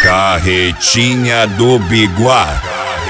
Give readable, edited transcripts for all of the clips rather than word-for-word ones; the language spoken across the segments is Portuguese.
Carretinha do Biguá.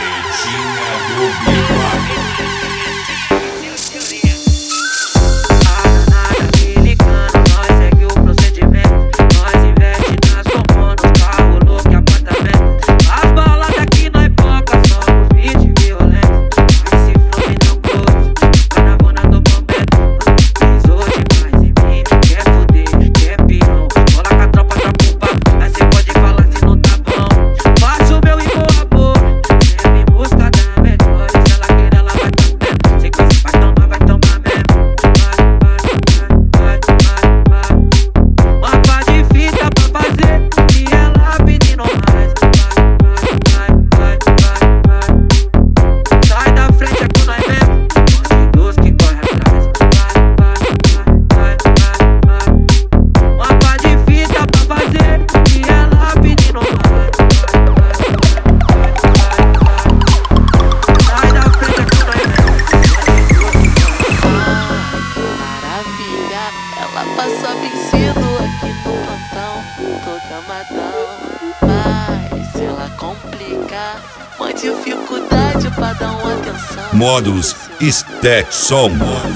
Ela passa vencido aqui no plantão, tô gamadão. Mas se ela complicar, uma dificuldade pra dar uma atenção. Modos Stetson.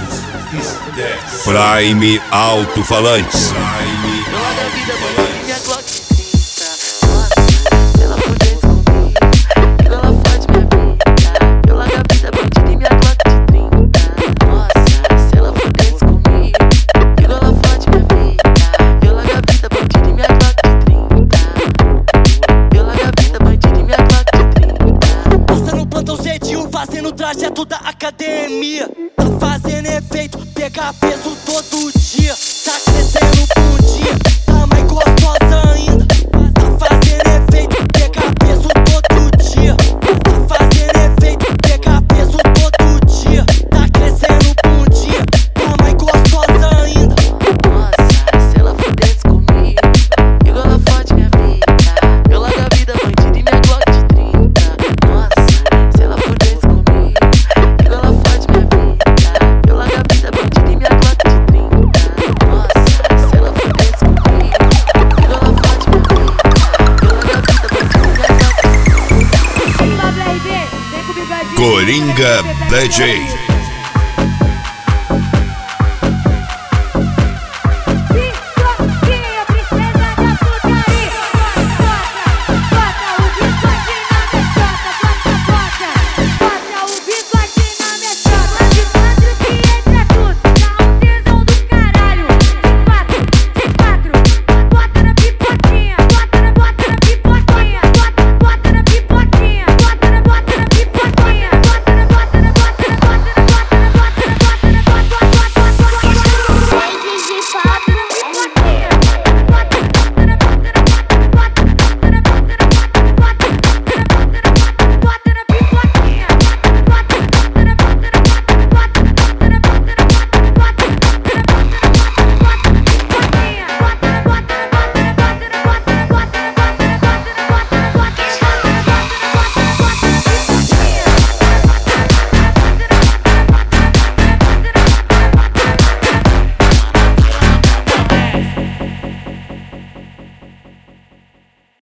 Prime Alto-Falantes. Eu largo a vida, bandido, minha Glock 30. Nossa, se ela pudesse comigo, ela fode minha vida. Eu largo a vida, bandido, e minha Glock 30. Nossa, se ela pudesse comigo, ela fode minha vida. Eu largo a vida, bandido, e minha Glock 30. Eu largo a vida, bandido, e minha Glock 30. Passa no plantão Z1, fazendo o trajeto da academia. Tá fazendo efeito, pegar peso todo dia. Tá crescendo por dia, tá mais gostosa ainda. Tá fazendo efeito, pegar peso todo dia. Tá fazendo efeito, pegar peso todo dia. Tá crescendo por dia, tá mais gostosa ainda. Nossa, se ela pudesse comigo, igual ela fode minha vida. Eu largo a vida, bandido, e minha Glock 30. Nossa, se ela pudesse comigo, igual ela fode minha vida. Eu largo a vida, bandido, e minha Glock 30. Nossa, se ela pudesse comigo, igual ela fode minha vida. Eu largo a vida, bandido, e minha Glock 30. Pablo RD, vem comigo, Coringa DJ.